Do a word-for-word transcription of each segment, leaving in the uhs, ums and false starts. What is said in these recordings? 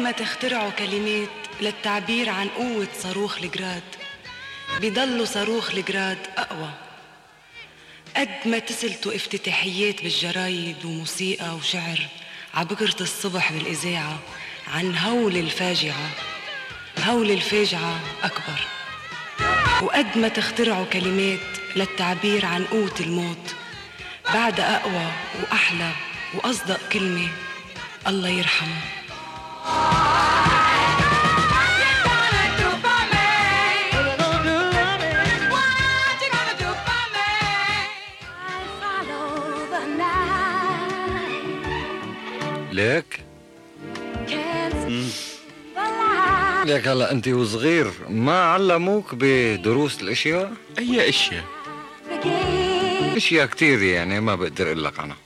ما تخترعوا كلمات للتعبير عن قوة صاروخ الجراد، بيضلوا صاروخ الجراد أقوى. قد ما تسلتوا افتتاحيات بالجرايد وموسيقى وشعر عبكرة الصبح بالإذاعة عن هول الفاجعة، هول الفاجعة أكبر. وقد ما تخترعوا كلمات للتعبير عن قوة الموت، بعد أقوى وأحلى وأصدق كلمة الله يرحمه. ليك ليك هلا انت وصغير ما علموك بدروس الاشياء؟ اي اشياء؟ اشياء كتير يعني ما بقدر اقول لك عنها.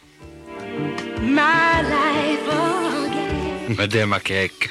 ما دامك هيك.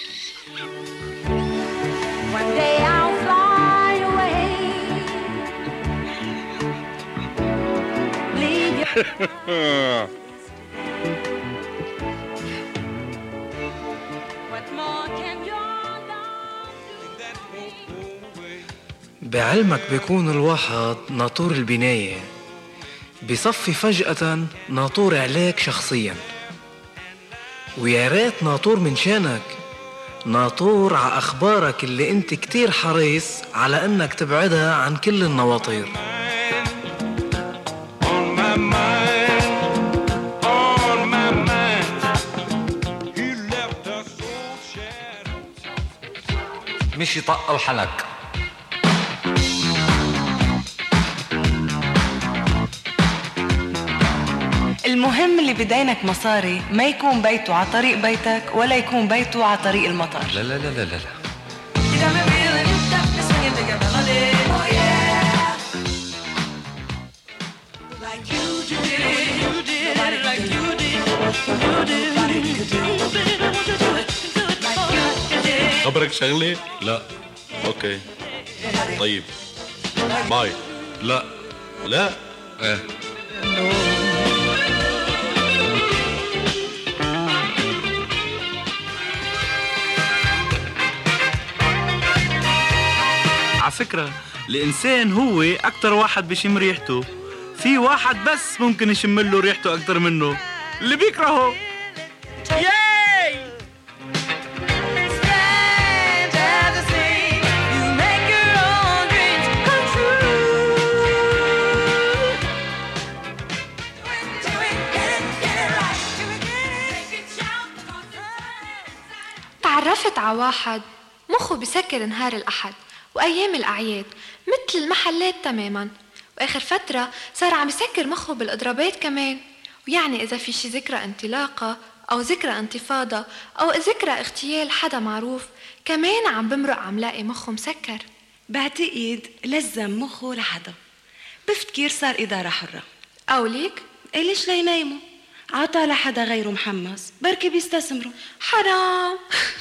بعلمك بيكون الواحد ناطور البناية، بصفي فجأة ناطور عليك شخصيا، ويا ريت ناطور من شانك، ناطور ع أخبارك اللي انت كتير حريص على انك تبعدها عن كل النواطير. مش يطق الحلق. المهم اللي بدينك مصاري ما يكون بيته على طريق بيتك ولا يكون بيته على طريق المطار. لا لا لا لا لا خبرك شغلة؟ لا. اوكي طيب باي. لا لا ايه على فكرة الإنسان هو أكتر واحد بيشم ريحته، في واحد بس ممكن يشم له ريحته أكتر منه، اللي بيكرهه. ياي تعرفت على واحد مخه بسكر نهار الأحد وأيام الأعياد مثل المحلات تماماً، وآخر فترة صار عم يسكر مخه بالإضرابات كمان. ويعني إذا في شي ذكرى انطلاقة أو ذكرى انتفاضة أو ذكرى اغتيال حدا معروف كمان عم بمرق عم لاقي مخه مسكر. بعتقد لزم مخه لحدا، بفتكر صار إدارة حرة. أو ليك؟ إيه ليش لينايموا؟ عطى لحدا غيره محمس بركي بيستثمروا. حرام.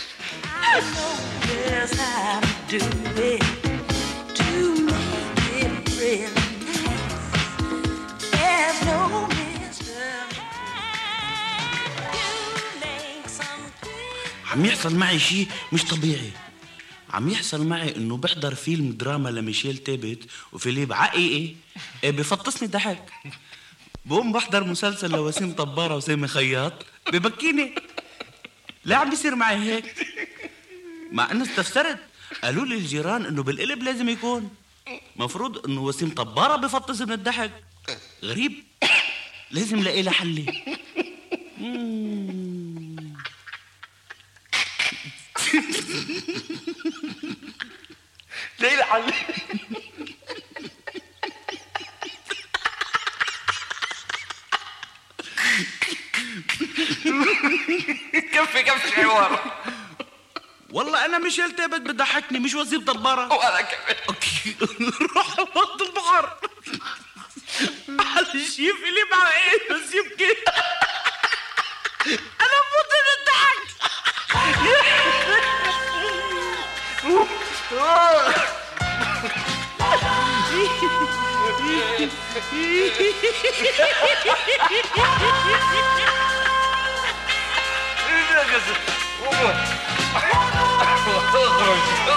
عم يحصل معي شيء مش طبيعي. عم يحصل معي انه بحضر فيلم دراما لميشيل تيبت وفيليب عقيقي بفطسني ضحك. بقوم بحضر مسلسل لوسيم طبارة وسامي خياط ببكيني. ليه عم بيصير معي هيك؟ مع انه استفسرت قالوا لي الجيران انه بالقلب لازم يكون مفروض انه وسيم طبارة بفطس من الضحك. غريب، لازم لاقي له حل. لاقي له حل. كفي كفي حوار. والله انا مش التبت بتضحكني مش وسيم طبارة. وانا كمان. اوكي روح وقت البحر على الشيف اللي مع ايه بس يبكي. انا بموت من الضحك. ايه ده يا جزء؟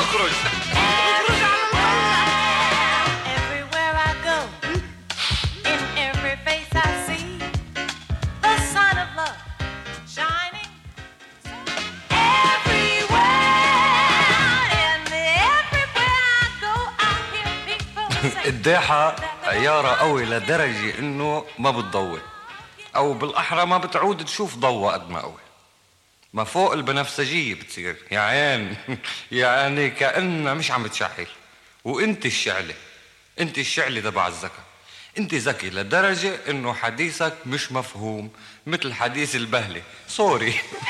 اخرج اخرج على المطلة. Everywhere I go, in every face I see, the sun of love shining everywhere, and everywhere I go I hear people say الداحة عيارة قوي لدرجة انه ما بتضوي، او بالاحرى ما بتعود تشوف ضوء قد ما قوي، ما فوق البنفسجية بتصير يا عين. يعني كأنها مش عم بتشعل. وانت الشعلة، انت الشعلة تبع الذكاء، انت ذكي لدرجة انه حديثك مش مفهوم مثل حديث البهلة. سوري.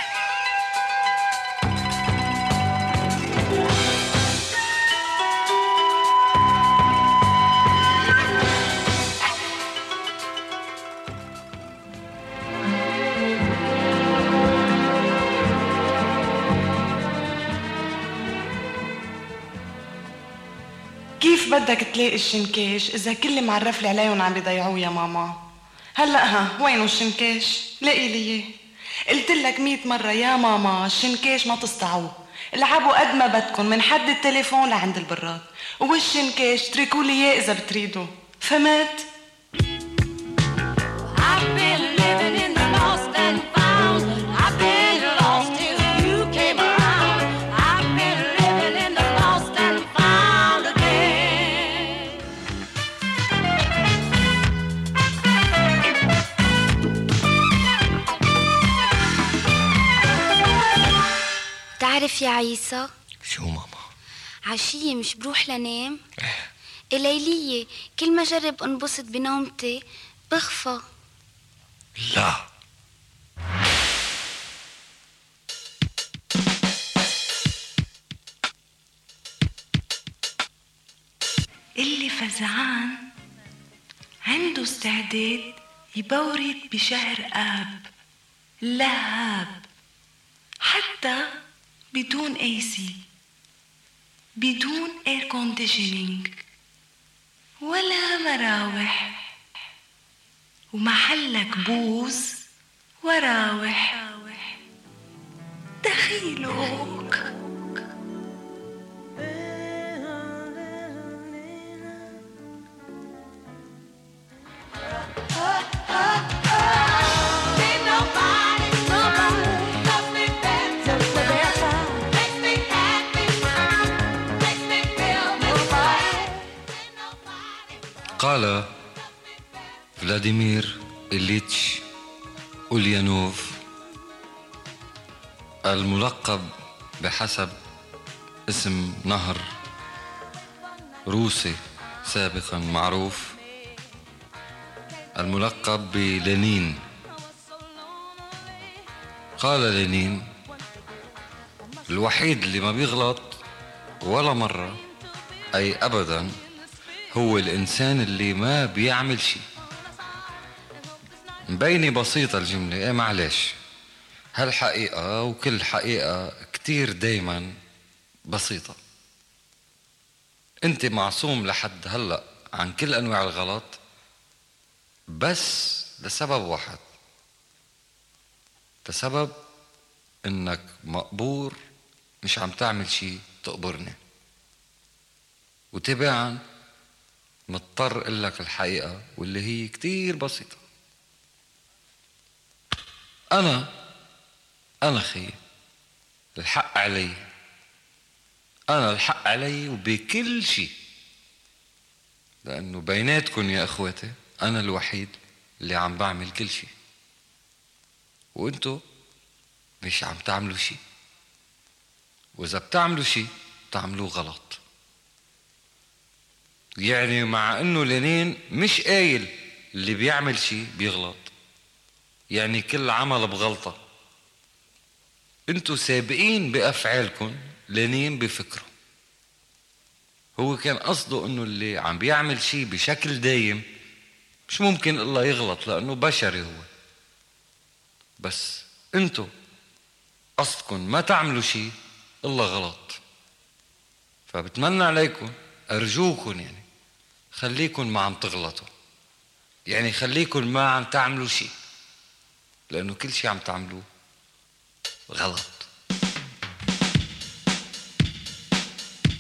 كيف بدك تلاقي الشنكاش إذا كل اللي معرف لي عليهم عم بيضيعوه يا ماما؟ هلأ ها وينو الشنكاش؟ لاقي لي إياه. قلت لك مية مرة يا ماما الشنكاش ما تصطعوه، العبوا قد ما بدكن من حد التليفون لعند البراد، والشنكاش تركوا لي إياه إذا بتريدوا، فهمت؟ I've been living in the lost and found. I've been lost till you came around. I've been living in the lost and found again. تعرف يا عيسى شو ماما؟ عشية مش بروح لنام ليلية كل ما جرب انبسط بنومتي بخفى. لا اللي فزعان عنده استعداد يبورد بشهر آب لهاب، حتى بدون اي سي، بدون اير كونديشنينج ولا مراوح، ومحلك بوز وراوح. دخيلوك قال فلاديمير إليتش أوليانوف الملقب بحسب اسم نهر روسي سابقا معروف، الملقب بلينين. قال لينين الوحيد اللي ما بيغلط ولا مرة أي أبدا هو الإنسان اللي ما بيعمل شيء. مبينة بسيطة الجملة، ايه معلش هالحقيقة وكل حقيقة كتير دايما بسيطة. انت معصوم لحد هلأ عن كل أنواع الغلط بس لسبب واحد، لسبب انك مقبور مش عم تعمل شيء تقبرني، وتبعا مضطر اقول لك الحقيقة واللي هي كتير بسيطة. انا انا خي الحق علي، انا الحق علي وبكل شيء، لانه بيناتكم يا اخواتي انا الوحيد اللي عم بعمل كل شيء، وانتو مش عم تعملوا شيء، واذا بتعملوا شيء بتعملوه غلط. يعني مع انه لينين مش قايل اللي بيعمل شيء بيغلط، يعني كل عمل بغلطة، انتو سابقين بافعالكم لينين بفكره. هو كان قصده انه اللي عم بيعمل شيء بشكل دايم مش ممكن الله يغلط لانه بشري هو، بس انتو قصدكم ما تعملوا شيء الله غلط. فبتمنى عليكم ارجوكم يعني خليكم ما عم تغلطوا، يعني خليكم ما عم تعملوا شيء، لانه كل شيء عم تعملوه غلط.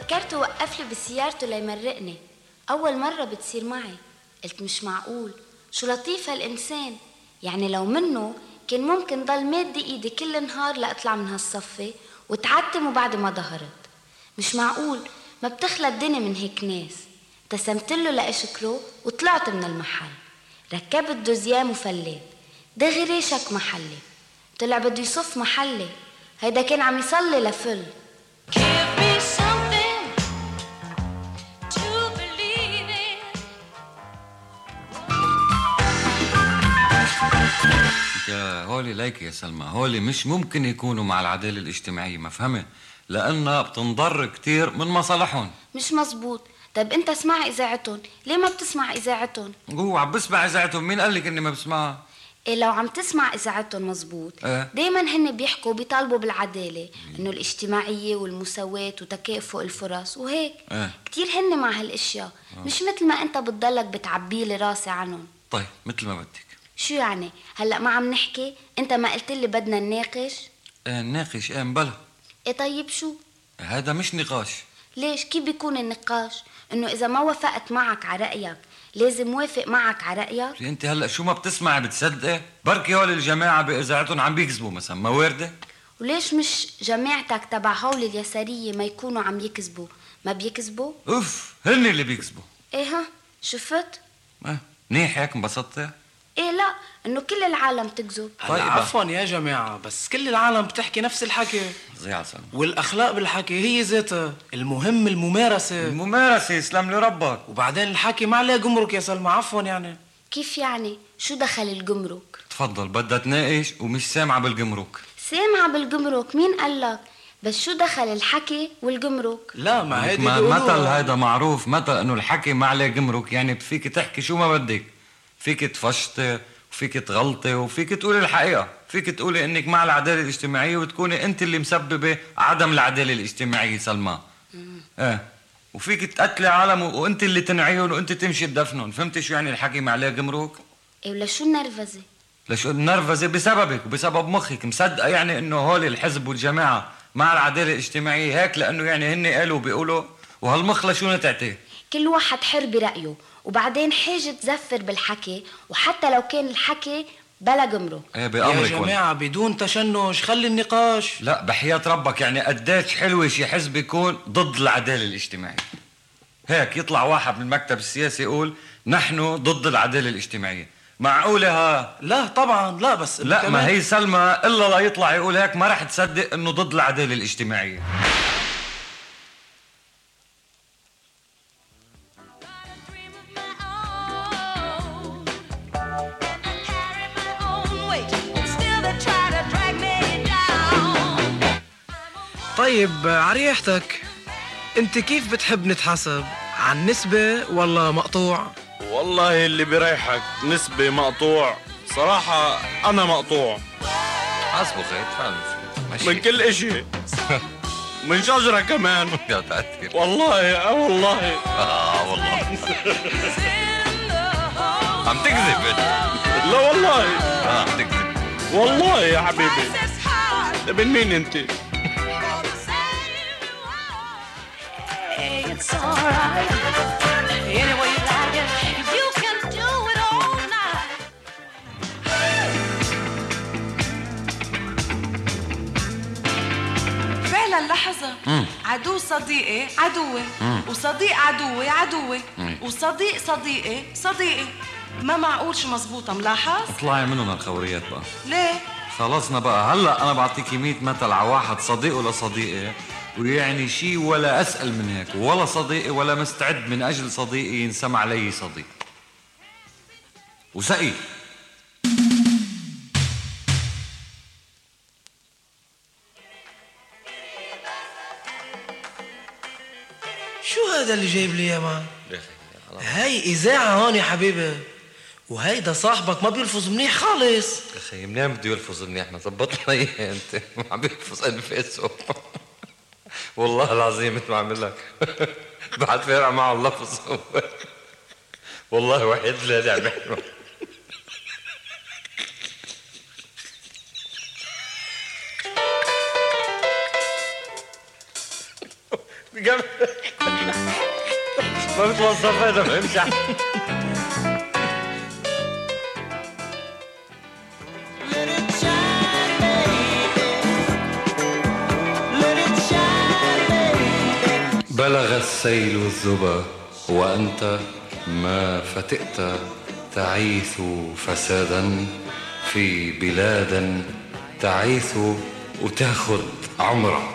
فكرته وقف لي بسيارته ليمرقني. أول مرة بتصير معي. قلت مش معقول، شو لطيف هالإنسان. يعني لو منه كان ممكن ضل مادي إيدي كل نهار لأطلع من هالصفة وتعتم وبعد ما ظهرت. مش معقول، ما بتخلى الدنيا من هيك ناس. ابتسمت له لأشكره وطلعت من المحل. ركبت دوزيام وفليت. دغري شك محلي، طلع بده يصف محلي. هيدا كان عم يصلي لفل. Give me something to believe in. يا هولي ليك يا سلمى، هولي مش ممكن يكونوا مع العدالة الاجتماعية، مفهمة؟ لأنها بتنضر كتير من مصالحهم. مش مزبوط. طيب انت اسمع اذاعتهم، ليه ما بتسمع اذاعتهم؟ هو عم بسمع اذاعتهم، مين قال لك اني ما بسمعها؟ إيه لو عم تسمع اذاعتهم مزبوط. اه؟ دايما هن بيحكوا بيطالبوا بالعداله، انه الاجتماعيه والمساواه وتكافؤ الفرص وهيك. اه؟ كتير هن مع هالاشياء. اه. مش مثل ما انت بتضلك بتعبي لي راسي عنهم. طيب مثل ما بدك. شو يعني هلا ما عم نحكي؟ انت ما قلت لي بدنا نناقش؟ ايه نناقش، ايه بلا. ايه طيب شو؟ هذا مش نقاش. ليش؟ كيف بيكون النقاش؟ انه اذا ما وافقت معك على رايك لازم وافق معك على رايك؟ انت هلا شو ما بتسمعي بتصدقي؟ بركي هول الجماعه باذاعتهم عم بيكذبوا مثلا، ما وارده؟ وليش مش جماعتك تبع هول اليساريه ما يكونوا عم يكذبوا؟ ما بيكذبوا؟ اوف، هن اللي بيكذبوا. ايه ها شفت؟ اه منيح هيك انبسطتي؟ ايه لا، انه كل العالم تكذب. طيب عفوا يا جماعة، بس كل العالم بتحكي نفس الحكي. زي عسل. والأخلاق بالحكي هي ذاتها، المهم الممارسة. الممارسة يسلم لي ربك. وبعدين الحكي ما عليه جمرك يا سلمى، عفوا يعني. كيف يعني؟ شو دخل الجمرك؟ تفضل، بدها تناقش ومش سامعة بالجمرك. سامعة بالجمرك، مين قالك؟ بس شو دخل الحكي والجمرك؟ لا ما هيدي ما بيقولوها. مثل هيدا معروف، مثل انه الحكي ما عليه جمرك، يعني فيك تحكي شو ما بدك، فيك تفشطي وفيك تغلطي وفيك تقولي الحقيقة، فيك تقولي انك مع العدالة الاجتماعية وتكوني انت اللي مسببة عدم العدالة الاجتماعية سلمى. ايه وفيك تقتلي عالم وانت اللي تنعيهم وانت تمشي تدفنهم. فهمتي شو يعني الحكي ما عليه جمرك؟ ايه ولا شو النرفزة؟ لشو النرفزة؟ بسببك وبسبب مخك، مصدقة يعني انه هول الحزب والجماعة مع العدالة الاجتماعية هيك لانه يعني هن قالوا بيقولوا، وهالمخ لشو نتعتي؟ كل واحد حر برأيه، وبعدين حاجة تزفر بالحكي، وحتى لو كان الحكي بلا جمرك. ايه بأمرك. يا جماعة بدون تشنج، خلي النقاش. لا بحياة ربك، يعني قديش حلوة شي حزب يكون ضد العدالة الاجتماعية. هيك يطلع واحد من المكتب السياسي يقول نحن ضد العدالة الاجتماعية، معقولة ها؟ لا طبعا لا، بس لا ما هي سلمى إلا لا يطلع يقول هيك ما رح تصدق انه ضد العدالة الاجتماعية. طيب عريحتك، انت كيف بتحب نتحاسب؟ عن نسبة ولا مقطوع؟ والله اللي بريحك، نسبة مقطوع. صراحة أنا مقطوع حاسبه خيط فعلا من كل إشي، من شجرة كمان. يا تأثير والله اه والله اه والله عم تكذب انت. لا والله اه عم تكذب والله يا حبيبي. ابن مين انت؟ It's alright, any way you like it, you can do it all night. فعلا لحظة، عدو صديقي عدوي، وصديق عدوي عدوي، وصديق صديقي صديقي. ما معقول شو مزبوطة، ملاحظ؟ اطلعي منهم هالخوريات بقى. ليه؟ خلصنا بقى. هلا انا بعطيكي مية مثل على واحد صديقه لصديقي، ويعني شي ولا اسأل من هيك، ولا صديقي ولا مستعد من اجل صديقي ينسمع علي صديق وسقي. شو هذا اللي جايب لي يا مان؟ هاي إذاعة هون يا حبيبي، وهيدا صاحبك ما بيلفظ منيح خالص. يا اخي منين بده يلفظ منيح؟ ما ظبط لي انت ما عم بيلفظ انفاسه. والله العظيم مثل ما عم لك بعد فارق معه اللفظ. والله وحيد لا لعبه حلوه. ما بتوظف هذا بمزح. بلغ السيل الزبا وأنت ما فتئت تعيث فسادا في بلاد تعيث وتاخد عمره.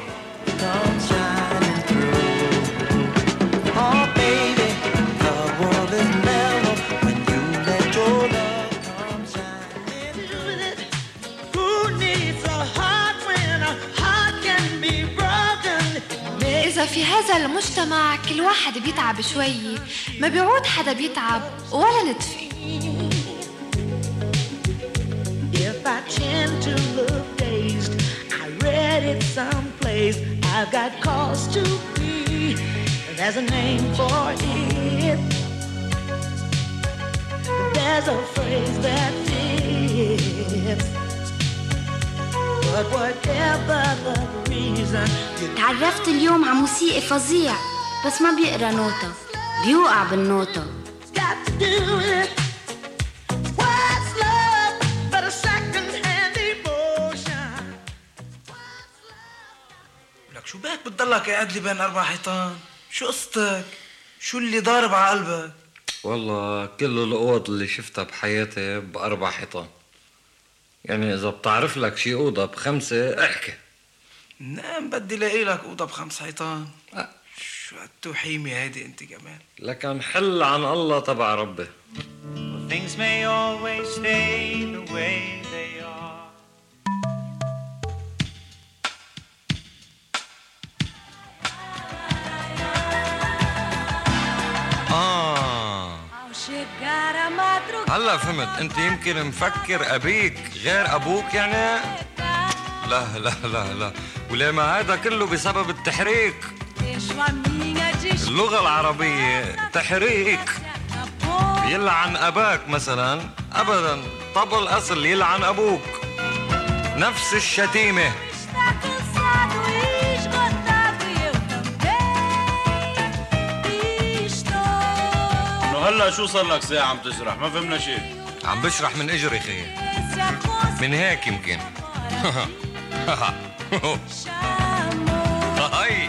إذا في هذا المجتمع كل واحد بيتعب شوي، ما بيعود حدا بيتعب ولا نتفي. If I tend to look dazed, I read it someplace. I've got cause to be. There's a name for it. There's a phrase that fits. But whatever the reason. تعرفت اليوم على موسيقي فظيع بس ما بيقرا نوتة، بيوقع بالنوتة. Got to do it. What's love but a second-hand emotion? لك شو بك بتضلك قاعد لي بين أربع حيطان؟ شو قصتك؟ شو اللي ضارب على قلبك؟ والله كل الأوض اللي شفتها بحياتي بأربع حيطان. يعني إذا بتعرف لك شي أوضة بخمسة احكي. نعم بدي لاقي لك أوضة بخمس حيطان. أه. شو هالتوحيمة هيدي أنت كمان؟ لكن حل عن الله تبع ربي. Things may always stay the way they are. آه هلا فهمت. أنت يمكن مفكر أبيك غير أبوك يعني؟ لا لا لا لا، ولما هذا كله بسبب التحريك. اللغة العربية تحريك. يلعن أباك مثلا أبدا، طب الأصل يلعن أبوك، نفس الشتيمة. هلا شو صار لك ساعة عم تشرح؟ ما فهمنا شيء. عم بشرح من اجري خيي، من هيك يمكن. هاي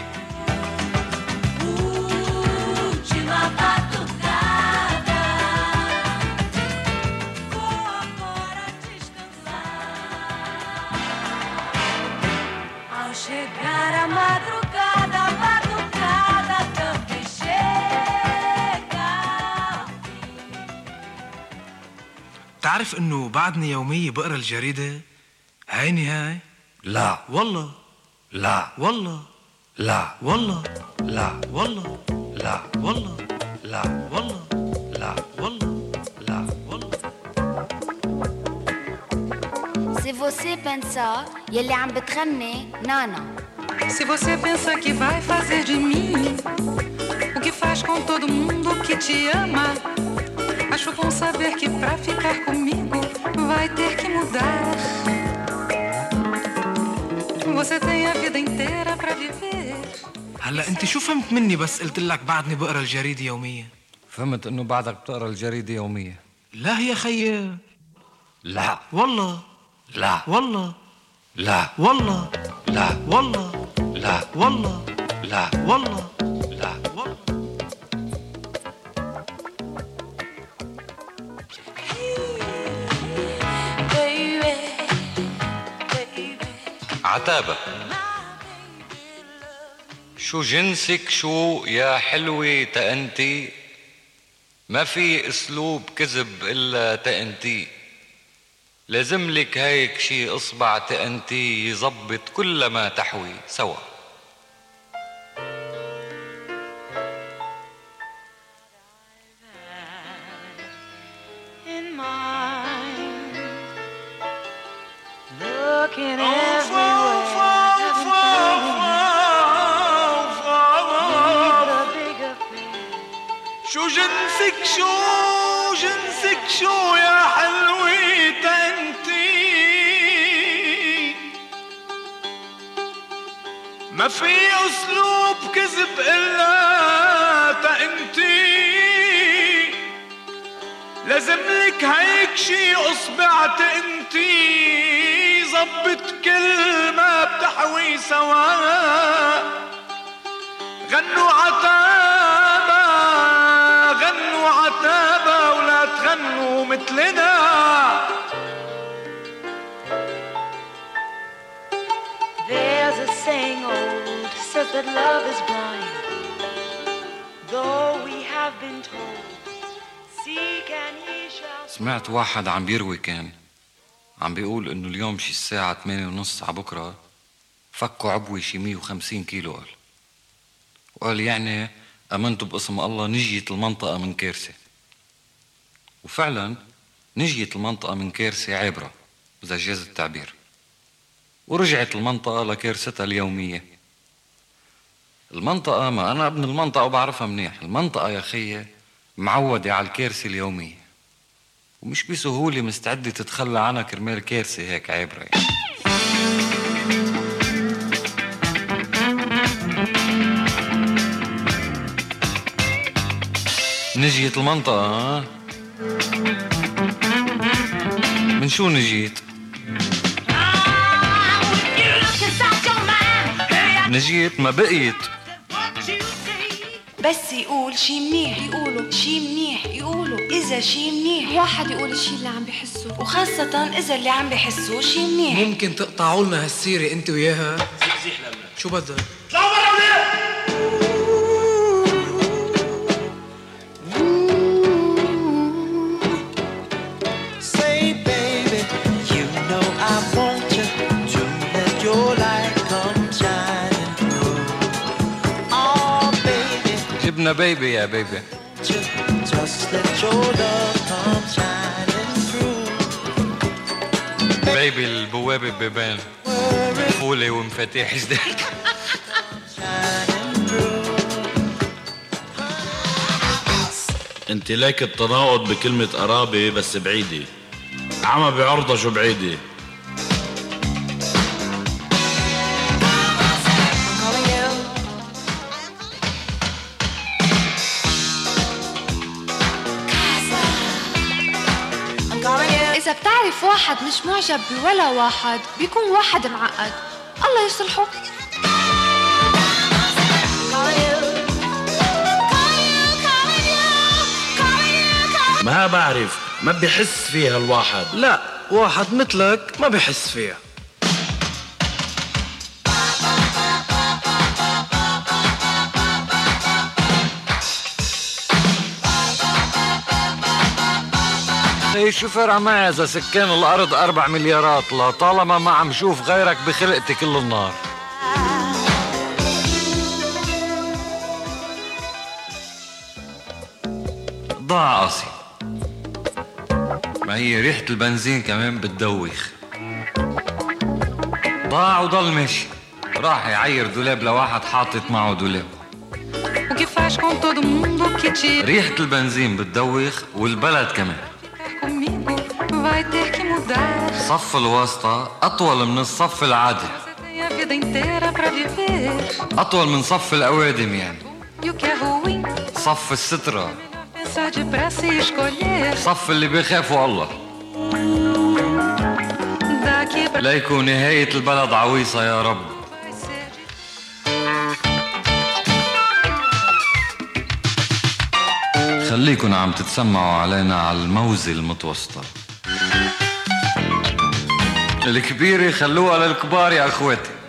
تعرف انه بعدني يومية بقرا الجريدة؟ عيني هاي. لا والله لا والله لا والله لا والله لا والله لا والله لا والله لا والله. سي فوسي بنسا يلي عم بتغني نانا. Se você pensa que vai fazer de mim o que faz com todo mundo que te ama, acho bom saber que pra ficar comigo vai ter que mudar. Você tem a vida inteira pra viver. هلا انت شو فهمت مني بس قلت لك بعدني بقرا الجريدة يوميا؟ فهمت انه بعدك بتقرا الجريدة يوميا. لا يا خيي لا والله لا والله لا والله لا والله لا والله لا والله لا والله. عتابة شو جنسك شو يا حلوة تأنتي، ما في اسلوب كذب الا تأنتي، لازم لك هيك شي اصبع تأنتي يزبط كل ما تحوي سوا. شو جنسك شو جنسك شو يا حلوة انتي، ما في اسلوب كذب الا تا انتي لازم لك هيك شي اصبعت انتي ظبط كلمة بتحوي سوا غنوا عتابة غنوا عتابة ولا تغنوا مثلنا There's a saying old says that love is blind. Though we have been told, seek and ye shall. سمعت واحد عم بيروي كان عم بيقول انه اليوم شي الساعة ثمانية ونص على بكرة فكوا عبوي شي مية وخمسين كيلو قال وقال يعني امنتوا باسم الله نجيت المنطقة من كارثة. وفعلا نجيت المنطقة من كارثة عبرة اذا جاز التعبير ورجعت المنطقة لكارثتها اليومية. المنطقة ما أنا ابن المنطقة وبعرفها منيح. المنطقة يا خيي معودة على الكارثة اليومية ومش بسهولة مستعدة تتخلى عنها كرمال كارثة هيك عبرة يعني. نجيت المنطقة ها؟ من شو نجيت؟ نجيت ما بقيت. بس يقول شي منيح يقولوا شي منيح يقولوا إذا شي منيح واحد يقول الشي اللي عم بيحسه وخاصة إذا اللي عم بيحسه شي منيح. ممكن تقطعوا لنا هالسيرة انت وياها؟ زيح لنا شو بدك؟ اطلعوا برا وليه Say, baby, you know I want you to let your light come shining through. Oh, baby, جبنا بيبي يا بيبي. just let your love come shining through. بيبي البوابة ببيبان فولة ومفاتيح جديد. انت لك التناقض بكلمة قرابة بس بعيدة عما بعرضة شو بعيدة. إذا بتعرف واحد مش معجب بولا واحد بيكون واحد معقد الله يصلحه. ما بعرف ما بيحس فيها الواحد. لا واحد مثلك ما بحس فيها. ايه شو فرق معي اذا سكان الارض اربع مليارات لطالما ما عم شوف غيرك بخلقتي كل النهار. ضاع قصي. ما هي ريحة البنزين كمان بتدوخ. ضاع وضل ماشي. راح يعير دولاب لواحد حاطط معه دولاب. O que faz com todo mundo que te ريحة البنزين بتدوخ والبلد كمان. comigo vai ter que mudar. صف الواسطة أطول من الصف العادي. Você tem a vida inteira pra viver. أطول من صف الأوادم يعني. E o que é ruim? صف السترة. Pensar depressa e escolher. صف اللي بيخافوا الله. Daqui pra ليكون نهاية البلد عويصة يا رب. vai ser خليكن عم تتسمعوا علينا على الموزة المتوسطة. الكبيرة خلوها للكبار يا أخواتي.